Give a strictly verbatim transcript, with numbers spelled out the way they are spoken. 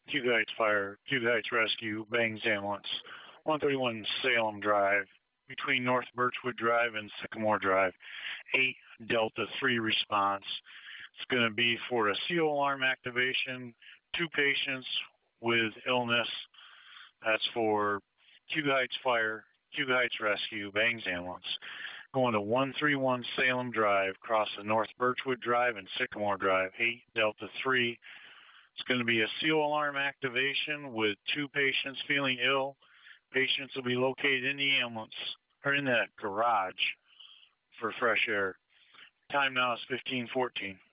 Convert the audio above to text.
Cuba Heights Fire, Cuba Heights Rescue, Bangs Ambulance, one thirty-one Salem Drive, between North Birchwood Drive and Sycamore Drive, eight Delta three response. It's going to be for a C O alarm activation, two patients with illness. That's for Cuba Heights Fire, Cuba Heights Rescue, Bangs Ambulance. Going to one thirty-one Salem Drive, across the North Birchwood Drive and Sycamore Drive, eight Delta three. It's going to be a C O alarm activation with two patients feeling ill. Patients will be located in the ambulance or in that garage for fresh air. Time now is fifteen fourteen.